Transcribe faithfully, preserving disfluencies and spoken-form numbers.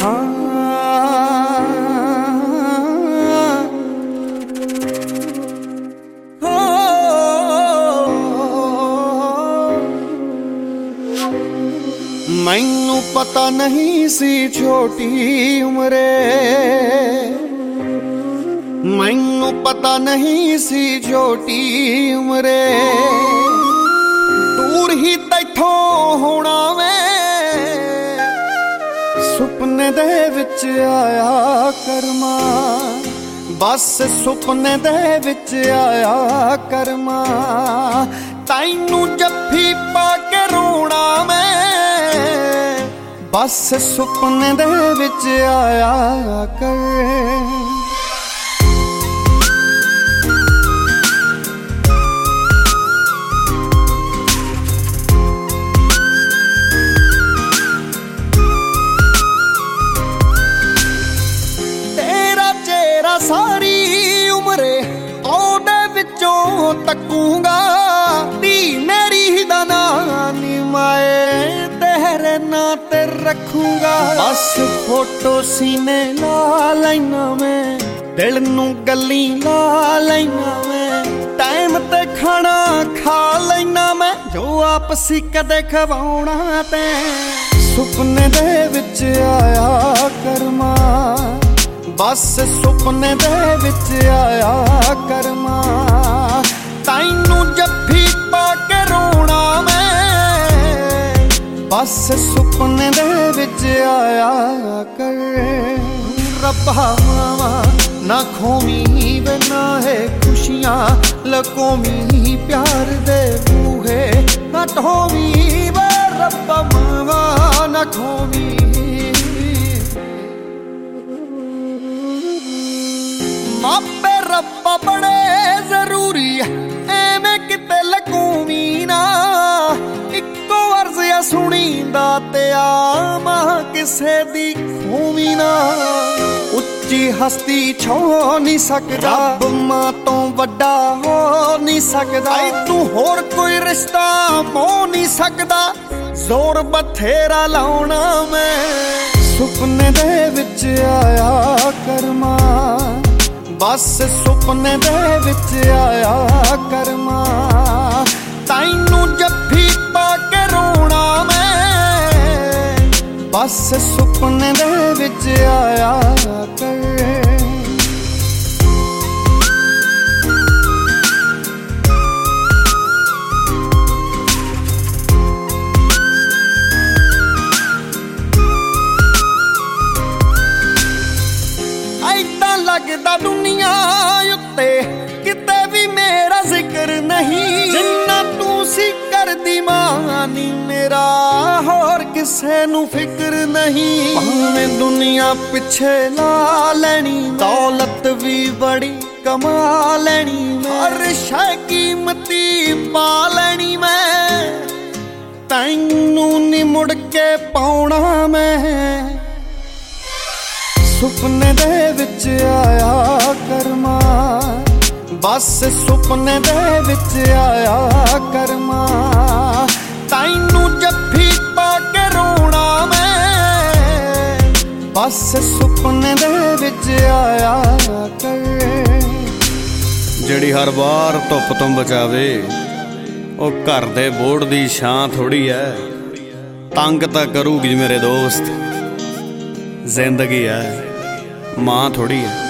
मैनू पता नहीं सी छोटी उम्रे, मैनू पता नहीं सी छोटी उम्रे, दूर ही तैथों होना मैं सुपने दे विच आया करमा, बस सुपने दे विच आया करमा, तैनू जफ्फी पा के रोना मैं बस सुपने दे विच आया कर। सारी उम्रे ओदे विचों तकूंगा, धी मेरी दा नाम नी माए तेरे नां ते रखूंगा, बस फोटो सीने ला लैना मैं, दिल नू गल्ली ला लैना मैं, टाइम ते खाना खा लैना मैं, जो आपसी कदे खवाउणा ते सुपने दे विच आया करमा, बस सुपने दे विच आया करमा, तैनू जफ्फी पा के रोना मैं बस सुपने दे विच आया कर। रब्बा मावा ना खोमी वे ना है खुशियां लकोमी, प्यार दे बूहे ना ढोवी वे रब्बा मावा ना खोमी, मापे रब्बा बड़े जरूरी है एवें किते लकूमी ना, इक्को अर्ज या सुनींदा ते आमा किसे दी खूमी ना, उच्ची हस्ती छो नहीं सकदा, रब मां तो वड्डा हो नहीं सकदा, तू होर कोई रिश्ता मो नहीं सकदा, जोर बथेरा लाउणा मैं सुपने दे विच आया करमा, बस सुपने दे विच आया करमा, तैनू जफ्फी पा के रोना मैं बस सुपने दे विच आया कर। लगदा दुनिया उत्ते किते भी मेरा जिक्र नहीं, जिन्ना तू सी करदी मानी मेरा होर किसे नू फिक्र नहीं, भावें दुनिया पिछे ला लैनी, दौलत भी बड़ी कमा लैनी, हर शै कीमती पा लैनी मैं, तैनू नी मुड़ के पाउणा मैं सुपने दे विच आया करमा, बस सुपने दे विच आया करमा, तैनू जफ्फी पा के रोना मैं बस सुपने दे विच आया कर। जिहड़ी हर बार धुप तो बचावे ओ घर दे बोर्ड दी छां थोड़ी है, तंग तां करूगी मेरे दोस्त, जिंदगी है मां थोड़ी है।